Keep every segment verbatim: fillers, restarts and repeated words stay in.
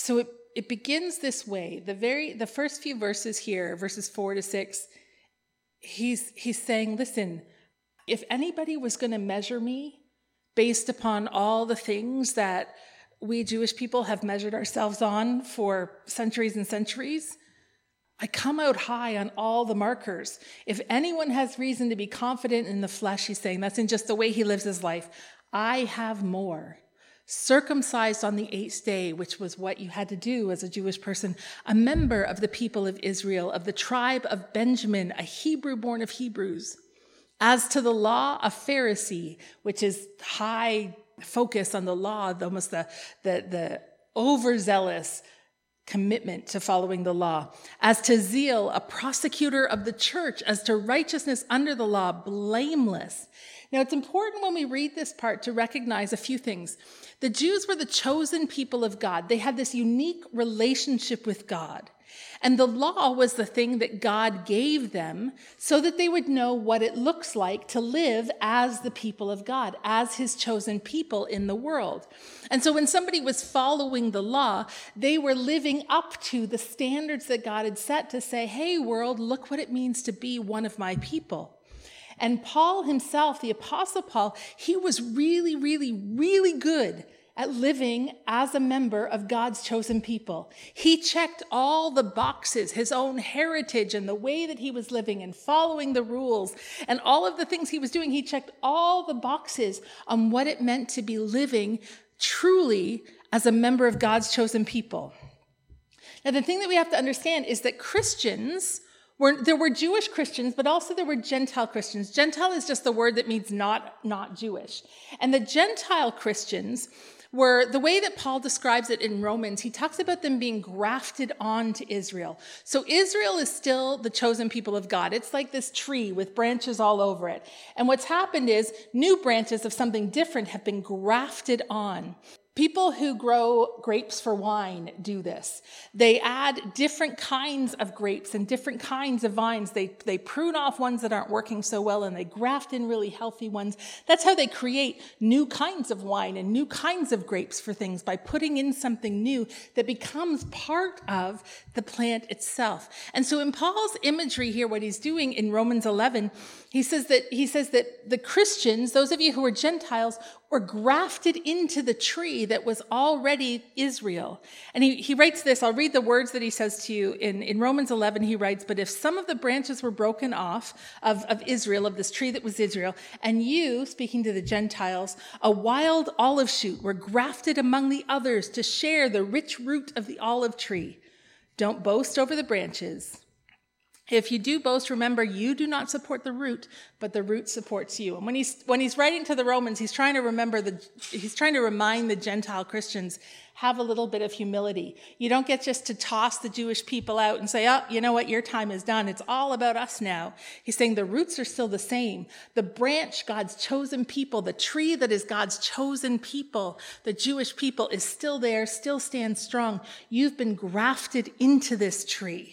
so it, it begins this way. The very the first few verses here, verses four to six, he's he's saying, listen, if anybody was going to measure me based upon all the things that we Jewish people have measured ourselves on for centuries and centuries, I come out high on all the markers. If anyone has reason to be confident in the flesh, he's saying, that's in just the way he lives his life, I have more. Circumcised on the eighth day, which was what you had to do as a Jewish person, a member of the people of Israel, of the tribe of Benjamin, a Hebrew born of Hebrews. As to the law, a Pharisee, which is high focus on the law, almost the, the, the overzealous commitment to following the law. As to zeal, a prosecutor of the church. As to righteousness under the law, blameless. Now, it's important when we read this part to recognize a few things. The Jews were the chosen people of God. They had this unique relationship with God. And the law was the thing that God gave them so that they would know what it looks like to live as the people of God, as his chosen people in the world. And so when somebody was following the law, they were living up to the standards that God had set to say, hey, world, look what it means to be one of my people. And Paul himself, the Apostle Paul, he was really, really, really good at living as a member of God's chosen people. He checked all the boxes, his own heritage and the way that he was living and following the rules and all of the things he was doing. He checked all the boxes on what it meant to be living truly as a member of God's chosen people. Now, the thing that we have to understand is that Christians Were, there were Jewish Christians, but also there were Gentile Christians. Gentile is just the word that means not, not Jewish. And the Gentile Christians were, the way that Paul describes it in Romans, he talks about them being grafted onto Israel. So Israel is still the chosen people of God. It's like this tree with branches all over it. And what's happened is new branches of something different have been grafted on. People who grow grapes for wine do this. They add different kinds of grapes and different kinds of vines. They, they prune off ones that aren't working so well and they graft in really healthy ones. That's how they create new kinds of wine and new kinds of grapes for things, by putting in something new that becomes part of the plant itself. And so in Paul's imagery here, what he's doing in Romans eleven, he says that he says that the Christians, those of you who are Gentiles, were grafted into the tree that was already Israel. And he, he writes this, I'll read the words that he says to you. In, in Romans eleven, he writes, but if some of the branches were broken off of, of Israel, of this tree that was Israel, and you, speaking to the Gentiles, a wild olive shoot, were grafted among the others to share the rich root of the olive tree, don't boast over the branches. If you do boast, remember, you do not support the root, but the root supports you. And when he's when he's writing to the Romans, he's trying to remember the he's trying to remind the Gentile Christians, have a little bit of humility. You don't get just to toss the Jewish people out and say, oh, you know what, your time is done. It's all about us now. He's saying the roots are still the same. The branch, God's chosen people, the tree that is God's chosen people, the Jewish people, is still there, still stands strong. You've been grafted into this tree.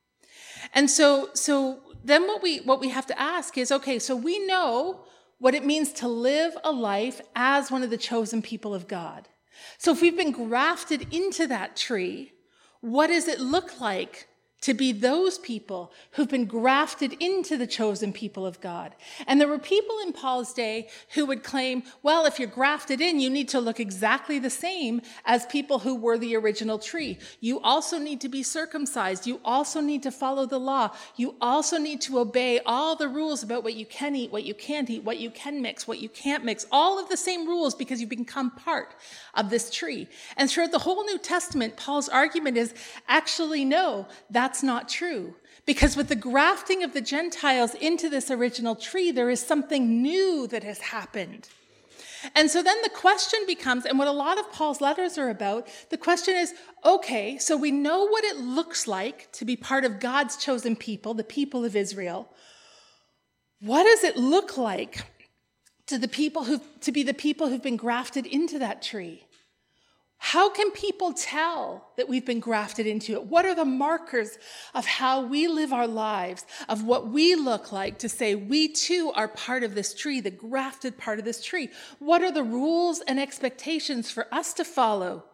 And so, so then what we what we have to ask is, okay, so we know what it means to live a life as one of the chosen people of God. So if we've been grafted into that tree, what does it look like to be those people who've been grafted into the chosen people of God? And there were people in Paul's day who would claim, well, if you're grafted in, you need to look exactly the same as people who were the original tree. You also need to be circumcised. You also need to follow the law. You also need to obey all the rules about what you can eat, what you can't eat, what you can mix, what you can't mix, all of the same rules, because you become part of this tree. And throughout the whole New Testament, Paul's argument is, actually, no, that's That's not true. Because with the grafting of the Gentiles into this original tree, there is something new that has happened. And so then the question becomes, and what a lot of Paul's letters are about, the question is, okay, so we know what it looks like to be part of God's chosen people, the people of Israel. What does it look like to the people who to be the people who've been grafted into that tree? How can people tell that we've been grafted into it? What are the markers of how we live our lives, of what we look like to say we too are part of this tree, the grafted part of this tree? What are the rules and expectations for us to follow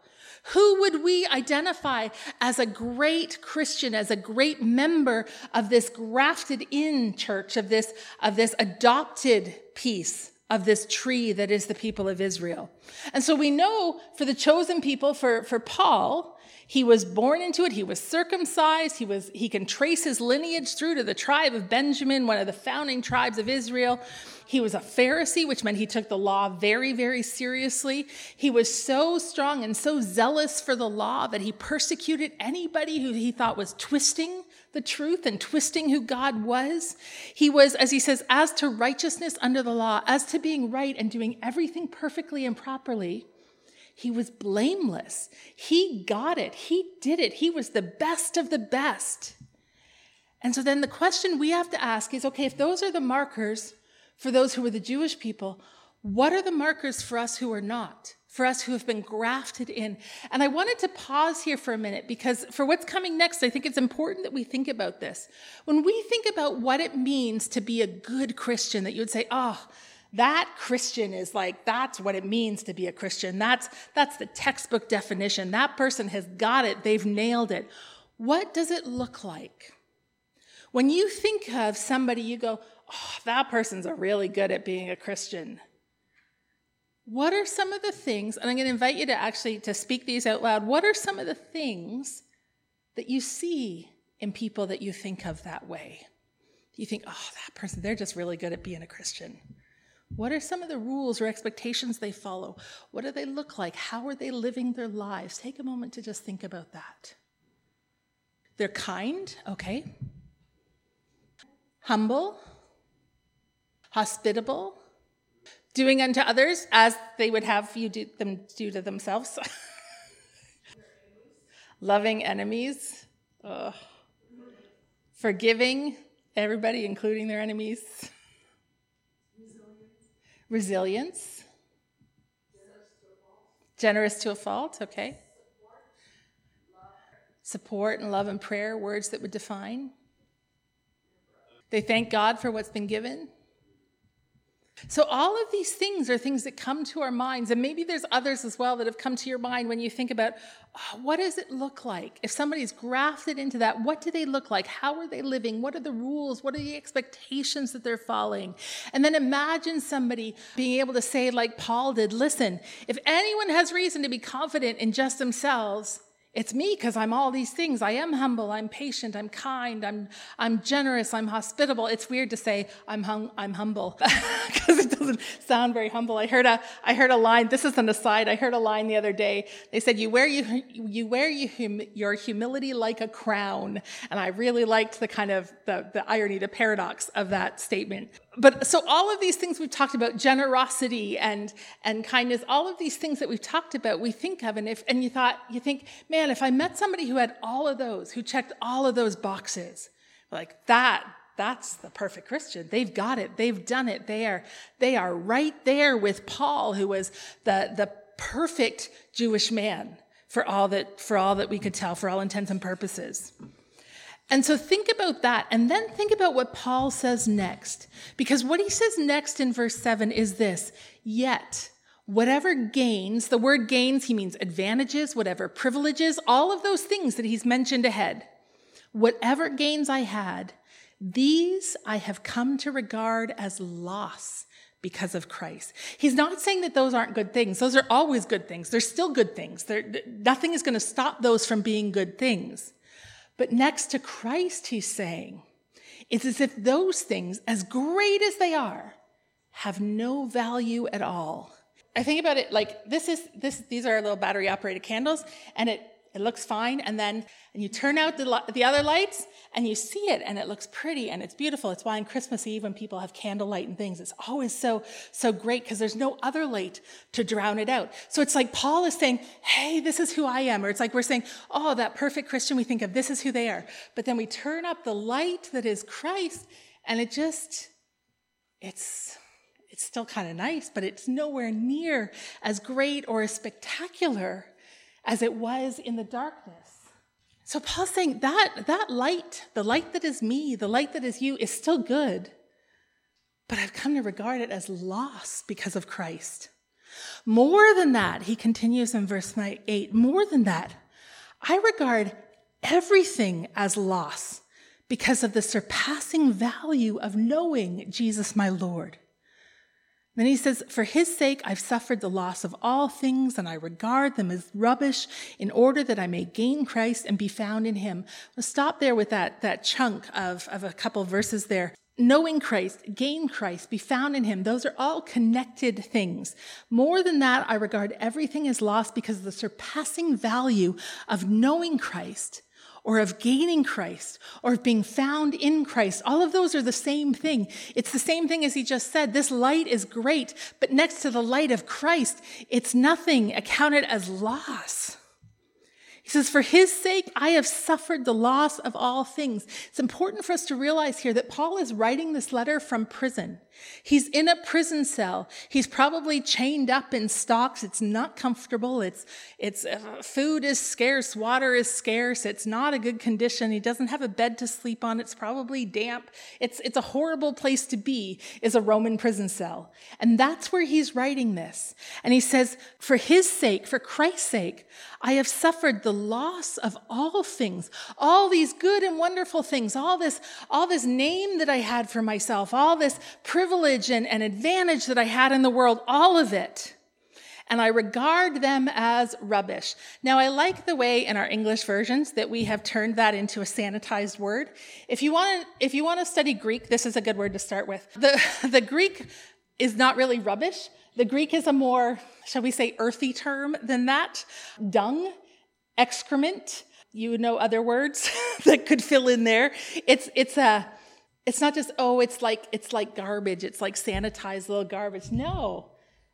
Who would we identify as a great Christian, as a great member of this grafted in church, of this, of this adopted piece of this tree that is the people of Israel? And so we know for the chosen people, for, for Paul, he was born into it. He was circumcised. He was, he can trace his lineage through to the tribe of Benjamin, one of the founding tribes of Israel. He was a Pharisee, which meant he took the law very, very seriously. He was so strong and so zealous for the law that he persecuted anybody who he thought was twisting the truth and twisting who God was. He was, as he says, as to righteousness under the law, as to being right and doing everything perfectly and properly, he was blameless. He got it. He did it. He was the best of the best. And so then the question we have to ask is, okay, if those are the markers for those who are the Jewish people, what are the markers for us who are not? For us who have been grafted in? And I wanted to pause here for a minute because for what's coming next, I think it's important that we think about this. When we think about what it means to be a good Christian, that you would say, oh, that Christian is like, that's what it means to be a Christian. That's, that's the textbook definition. That person has got it. They've nailed it. What does it look like? When you think of somebody, you go, oh, that person's really good at being a Christian. What are some of the things, and I'm going to invite you to actually to speak these out loud. What are some of the things that you see in people that you think of that way? You think, oh, that person, they're just really good at being a Christian. What are some of the rules or expectations they follow? What do they look like? How are they living their lives? Take a moment to just think about that. They're kind, okay. Humble, hospitable, doing unto others as they would have you do them do to themselves. Loving enemies, Ugh. Forgiving everybody, including their enemies. Resilience. Generous to a fault, okay. Support and love and prayer, words that would define. They thank God for what's been given. So all of these things are things that come to our minds, and maybe there's others as well that have come to your mind when you think about, oh, what does it look like? If somebody's grafted into that, what do they look like? How are they living? What are the rules? What are the expectations that they're following? And then imagine somebody being able to say, like Paul did, listen, if anyone has reason to be confident in just themselves, it's me, because I'm all these things. I am humble, I'm patient, I'm kind, I'm I'm generous, I'm hospitable. It's weird to say I'm hum, I'm humble because it doesn't sound very humble. I heard a I heard a line. This is an aside. I heard a line the other day. They said you wear you you wear you hum, your humility like a crown, and I really liked the kind of the the irony, the paradox of that statement. But so all of these things we've talked about, generosity and and kindness, all of these things that we've talked about, we think of, and if and you thought you think, man, if I met somebody who had all of those, who checked all of those boxes, like that, that's the perfect Christian. They've got it. They've done it. They are they are right there with Paul, who was the the perfect Jewish man for all that for all that we could tell, for all intents and purposes. And so think about that, and then think about what Paul says next. Because what he says next in verse seven is this: yet, whatever gains, the word gains, he means advantages, whatever privileges, all of those things that he's mentioned ahead. Whatever gains I had, these I have come to regard as loss because of Christ. He's not saying that those aren't good things. Those are always good things. They're still good things. They're, nothing is going to stop those from being good things. But next to Christ, he's saying, it's as if those things, as great as they are, have no value at all. I think about it like this is this. These are little battery-operated candles, and it it looks fine. And then and you turn out the the other lights, and you see it, and it looks pretty, and it's beautiful. It's why on Christmas Eve, when people have candlelight and things, it's always so so great because there's no other light to drown it out. So it's like Paul is saying, "Hey, this is who I am," or it's like we're saying, "Oh, that perfect Christian we think of. This is who they are." But then we turn up the light that is Christ, and it just it's. It's still kind of nice, but it's nowhere near as great or as spectacular as it was in the darkness. So Paul's saying that that light, the light that is me, the light that is you, is still good, but I've come to regard it as loss because of Christ. More than that, he continues in verse eight, more than that, I regard everything as loss because of the surpassing value of knowing Jesus my Lord. Then he says, for his sake, I've suffered the loss of all things, and I regard them as rubbish in order that I may gain Christ and be found in him. We'll stop there with that, that chunk of, of a couple of verses there. Knowing Christ, gain Christ, be found in him. Those are all connected things. More than that, I regard everything as lost because of the surpassing value of knowing Christ, or of gaining Christ, or of being found in Christ. All of those are the same thing. It's the same thing as he just said. This light is great, but next to the light of Christ, it's nothing, accounted as loss. He says, for his sake, I have suffered the loss of all things. It's important for us to realize here that Paul is writing this letter from prison. He's in a prison cell. He's probably chained up in stocks. It's not comfortable. It's, it's, uh, food is scarce. Water is scarce. It's not a good condition. He doesn't have a bed to sleep on. It's probably damp. It's, it's a horrible place to be, is a Roman prison cell. And that's where he's writing this. And he says, for his sake, for Christ's sake, I have suffered the loss of all things, all these good and wonderful things, all this, all this name that I had for myself, all this privilege and, and advantage that I had in the world, all of it. And I regard them as rubbish. Now, I like the way in our English versions that we have turned that into a sanitized word. If you want to, if you want to study Greek, this is a good word to start with. The, the Greek is not really rubbish. The Greek is a more, shall we say, earthy term than that. Dung, excrement, you know other words that could fill in there. It's it's a it's not just, oh, it's like it's like garbage, it's like sanitized little garbage. No.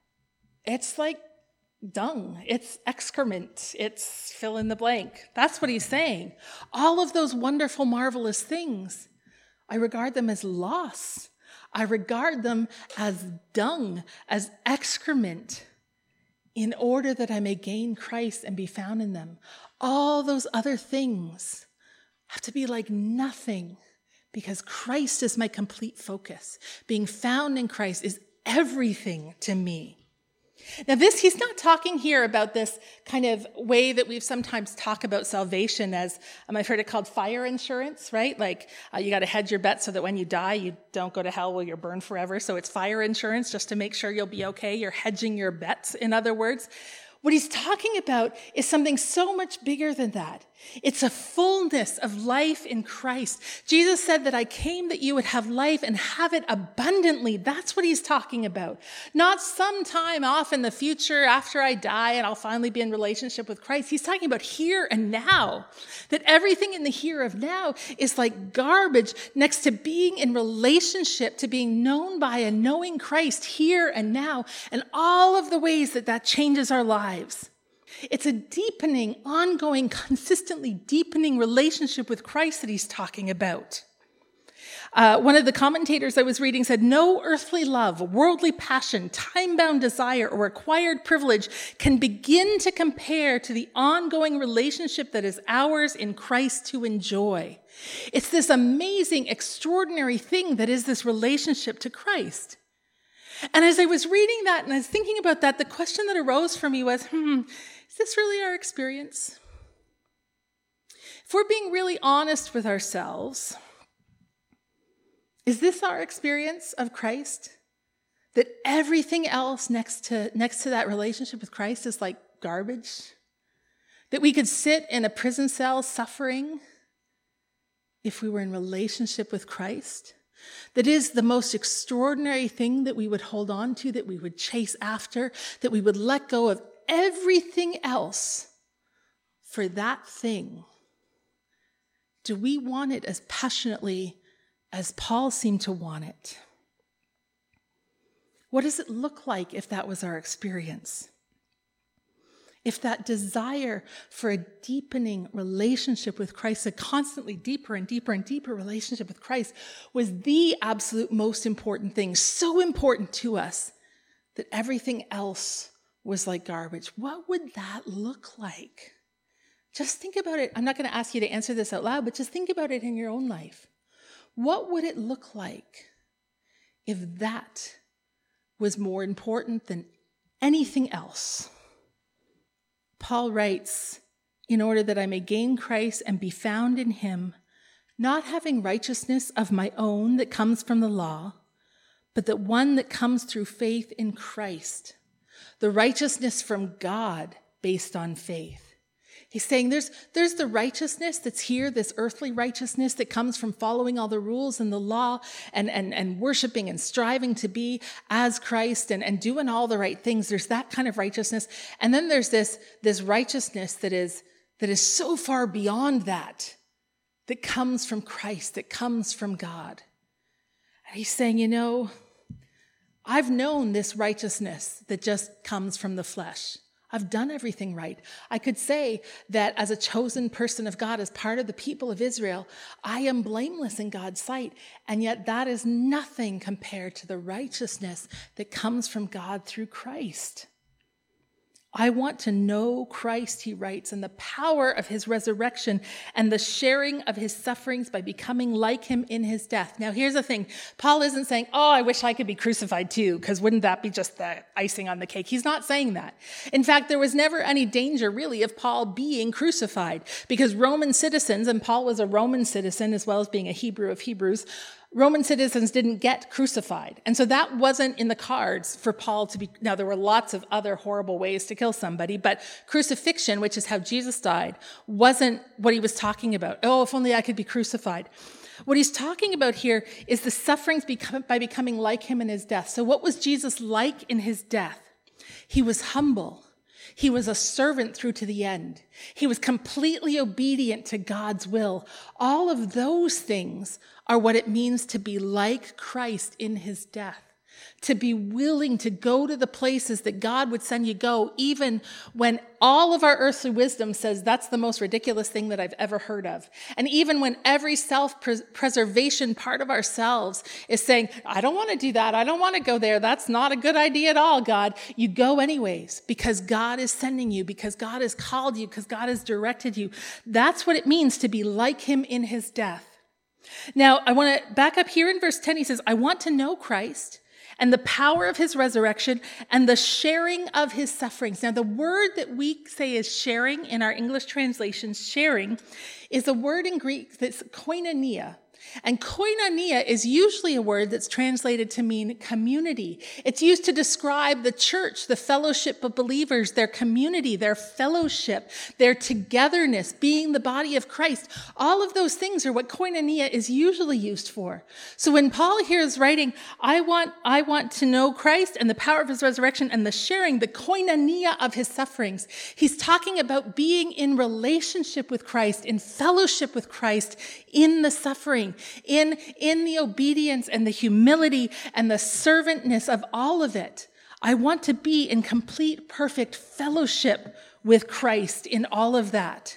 It's like dung, it's excrement, it's fill in the blank. That's what he's saying. All of those wonderful, marvelous things, I regard them as loss. I regard them as dung, as excrement, in order that I may gain Christ and be found in them. All those other things have to be like nothing because Christ is my complete focus. Being found in Christ is everything to me. Now this, he's not talking here about this kind of way that we've sometimes talked about salvation as, um, I've heard it called fire insurance, right? Like uh, you got to hedge your bet so that when you die, you don't go to hell where you're burned forever. So it's fire insurance just to make sure you'll be okay. You're hedging your bets, in other words. What he's talking about is something so much bigger than that. It's a fullness of life in Christ. Jesus said that I came that you would have life and have it abundantly. That's what he's talking about. Not sometime off in the future after I die and I'll finally be in relationship with Christ. He's talking about here and now. That everything in the here of now is like garbage next to being in relationship, to being known by and knowing Christ here and now, and all of the ways that that changes our lives. It's a deepening, ongoing, consistently deepening relationship with Christ that he's talking about. Uh, one of the commentators I was reading said, no earthly love, worldly passion, time-bound desire, or acquired privilege can begin to compare to the ongoing relationship that is ours in Christ to enjoy. It's this amazing, extraordinary thing that is this relationship to Christ. And as I was reading that and I was thinking about that, the question that arose for me was, hmm, is this really our experience? If we're being really honest with ourselves, is this our experience of Christ? That everything else next to, next to that relationship with Christ is like garbage? That we could sit in a prison cell suffering if we were in relationship with Christ? That is the most extraordinary thing that we would hold on to, that we would chase after, that we would let go of everything else for that thing. Do we want it as passionately as Paul seemed to want it? What does it look like if that was our experience? If that desire for a deepening relationship with Christ, a constantly deeper and deeper and deeper relationship with Christ, was the absolute most important thing, so important to us that everything else was like garbage, what would that look like? Just think about it. I'm not going to ask you to answer this out loud, but just think about it in your own life. What would it look like if that was more important than anything else. Paul writes, in order that I may gain Christ and be found in him, not having righteousness of my own that comes from the law, but that one that comes through faith in Christ, the righteousness from God based on faith. He's saying there's, there's the righteousness that's here, this earthly righteousness that comes from following all the rules and the law and, and, and worshiping and striving to be as Christ and, and doing all the right things. There's that kind of righteousness. And then there's this, this righteousness that is, that is so far beyond that, that comes from Christ, that comes from God. And he's saying, you know, I've known this righteousness that just comes from the flesh. I've done everything right. I could say that as a chosen person of God, as part of the people of Israel, I am blameless in God's sight. And yet that is nothing compared to the righteousness that comes from God through Christ. I want to know Christ, he writes, and the power of his resurrection and the sharing of his sufferings by becoming like him in his death. Now, here's the thing. Paul isn't saying, oh, I wish I could be crucified too, because wouldn't that be just the icing on the cake? He's not saying that. In fact, there was never any danger, really, of Paul being crucified, because Roman citizens, and Paul was a Roman citizen as well as being a Hebrew of Hebrews, Roman citizens didn't get crucified. And so that wasn't in the cards for Paul to be. Now, there were lots of other horrible ways to kill somebody, but crucifixion, which is how Jesus died, wasn't what he was talking about. Oh, if only I could be crucified. What he's talking about here is the sufferings become, by becoming like him in his death. So what was Jesus like in his death? He was humble. He was a servant through to the end. He was completely obedient to God's will. All of those things are what it means to be like Christ in his death, to be willing to go to the places that God would send you go, even when all of our earthly wisdom says that's the most ridiculous thing that I've ever heard of. And even when every self-preservation part of ourselves is saying, I don't want to do that. I don't want to go there. That's not a good idea at all, God. You go anyways because God is sending you, because God has called you, because God has directed you. That's what it means to be like him in his death. Now, I want to back up here in verse ten. He says, I want to know Christ and the power of his resurrection and the sharing of his sufferings. Now, the word that we say is sharing in our English translations, sharing, is a word in Greek that's koinonia. And koinonia is usually a word that's translated to mean community. It's used to describe the church, the fellowship of believers, their community, their fellowship, their togetherness, being the body of Christ. All of those things are what koinonia is usually used for. So when Paul here is writing, I want, I want to know Christ and the power of his resurrection and the sharing, the koinonia of his sufferings, he's talking about being in relationship with Christ, in fellowship with Christ, in the suffering, in, in the obedience and the humility and the servantness of all of it. I want to be in complete, perfect fellowship with Christ in all of that.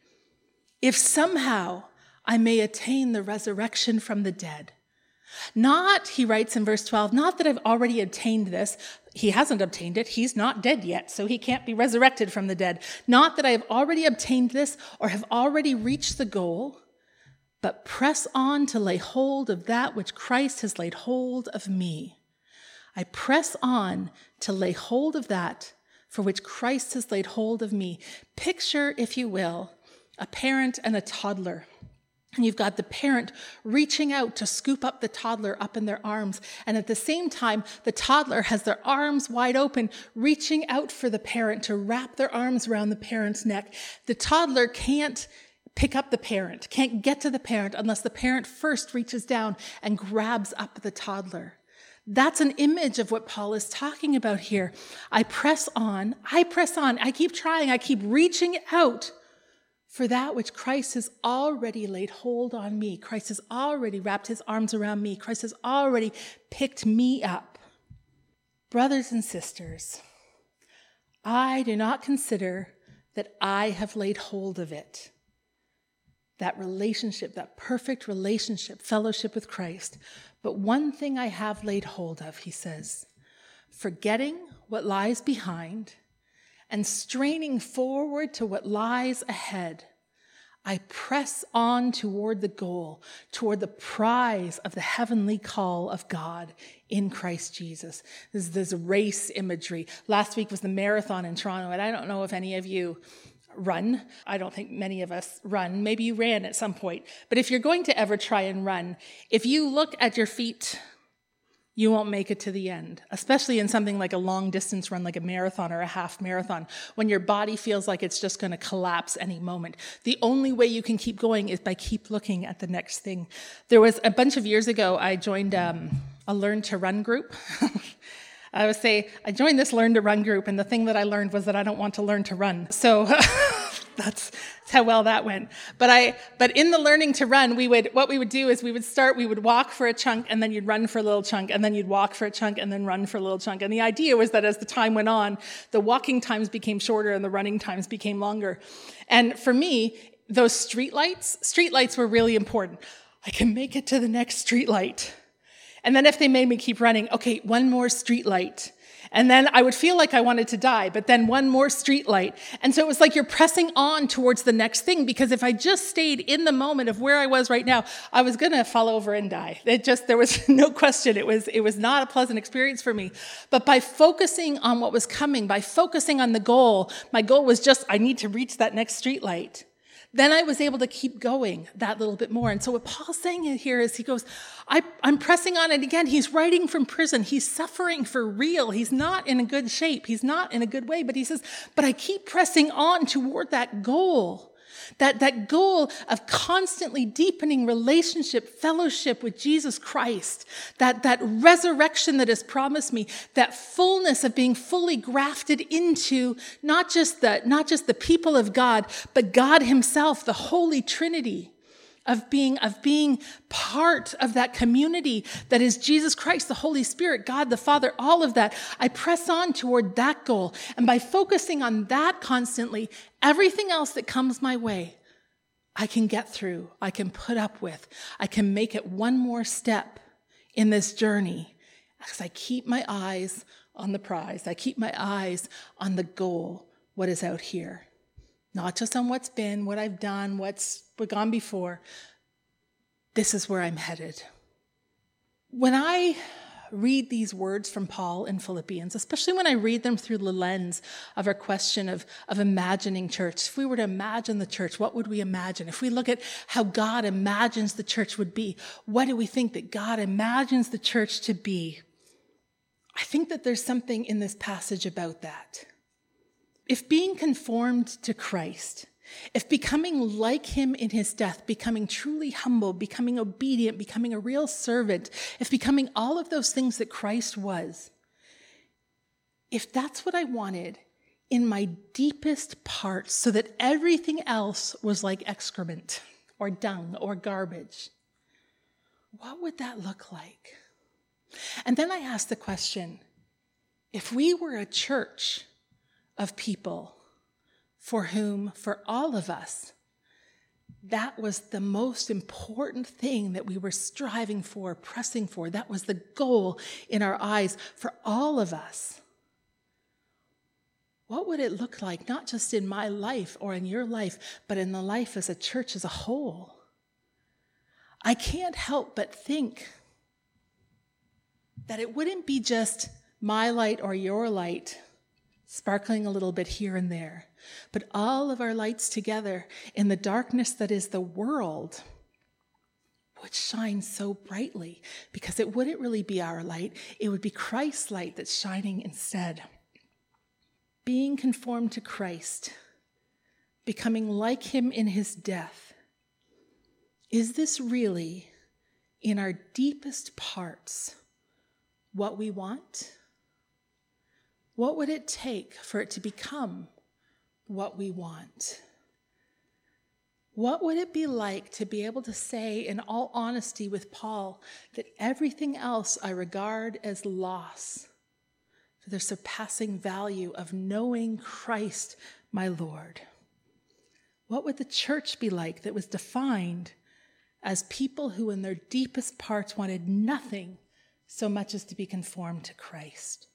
If somehow I may attain the resurrection from the dead. Not, he writes in verse twelve, not that I've already obtained this. He hasn't obtained it. He's not dead yet, so he can't be resurrected from the dead. Not that I have already obtained this or have already reached the goal, but press on to lay hold of that which Christ has laid hold of me. I press on to lay hold of that for which Christ has laid hold of me. Picture, if you will, a parent and a toddler. And you've got the parent reaching out to scoop up the toddler up in their arms. And at the same time, the toddler has their arms wide open, reaching out for the parent to wrap their arms around the parent's neck. The toddler can't pick up the parent, can't get to the parent unless the parent first reaches down and grabs up the toddler. That's an image of what Paul is talking about here. I press on, I press on, I keep trying, I keep reaching out for that which Christ has already laid hold on me. Christ has already wrapped his arms around me. Christ has already picked me up. Brothers and sisters, I do not consider that I have laid hold of it. That relationship, that perfect relationship, fellowship with Christ. But one thing I have laid hold of, he says, forgetting what lies behind and straining forward to what lies ahead, I press on toward the goal, toward the prize of the heavenly call of God in Christ Jesus. This is this race imagery. Last week was the marathon in Toronto, and I don't know if any of you run. I don't think many of us run. Maybe you ran at some point. But if you're going to ever try and run, if you look at your feet, you won't make it to the end, especially in something like a long distance run, like a marathon or a half marathon, when your body feels like it's just going to collapse any moment. The only way you can keep going is by keep looking at the next thing. There was a bunch of years ago, I joined um, a Learn to Run group. I would say I joined this Learn to Run group, and the thing that I learned was that I don't want to learn to run. So that's, that's how well that went. But I, but in the learning to run, we would, what we would do is we would start, we would walk for a chunk, and then you'd run for a little chunk, and then you'd walk for a chunk, and then run for a little chunk. And the idea was that as the time went on, the walking times became shorter and the running times became longer. And for me, those street lights, street lights were really important. I can make it to the next street light. And then if they made me keep running, okay, one more street light. And then I would feel like I wanted to die, but then one more street light. And so it was like you're pressing on towards the next thing, because if I just stayed in the moment of where I was right now, I was going to fall over and die. It just, there was no question. It was, it was not a pleasant experience for me. But by focusing on what was coming, by focusing on the goal, my goal was just, I need to reach that next street light. Then I was able to keep going that little bit more. And so what Paul's saying here is he goes, I, I'm pressing on. And again, he's writing from prison. He's suffering for real. He's not in a good shape. He's not in a good way. But he says, but I keep pressing on toward that goal. That, that goal of constantly deepening relationship, fellowship with Jesus Christ, that, that resurrection that is promised me, that fullness of being fully grafted into not just the, not just the people of God, but God himself, the Holy Trinity. Of being, of being part of that community that is Jesus Christ, the Holy Spirit, God the Father, all of that. I press on toward that goal. And by focusing on that constantly, everything else that comes my way, I can get through, I can put up with, I can make it one more step in this journey as I keep my eyes on the prize. I keep my eyes on the goal, what is out here. Not just on what's been, what I've done, what's gone before. This is where I'm headed. When I read these words from Paul in Philippians, especially when I read them through the lens of our question of, of imagining church, if we were to imagine the church, what would we imagine? If we look at how God imagines the church would be, what do we think that God imagines the church to be? I think that there's something in this passage about that. If being conformed to Christ, if becoming like him in his death, becoming truly humble, becoming obedient, becoming a real servant, if becoming all of those things that Christ was, if that's what I wanted in my deepest parts, so that everything else was like excrement or dung or garbage, what would that look like? And then I asked the question, if we were a church of people for whom, for all of us, that was the most important thing that we were striving for, pressing for. That was the goal in our eyes for all of us. What would it look like, not just in my life or in your life, but in the life as a church as a whole? I can't help but think that it wouldn't be just my light or your light sparkling a little bit here and there, but all of our lights together in the darkness that is the world would shine so brightly, because it wouldn't really be our light. It would be Christ's light that's shining instead. Being conformed to Christ, becoming like him in his death. Is this really, in our deepest parts, what we want? What would it take for it to become what we want? What would it be like to be able to say, in all honesty with Paul, that everything else I regard as loss for the surpassing value of knowing Christ, my Lord? What would the church be like that was defined as people who in their deepest parts wanted nothing so much as to be conformed to Christ?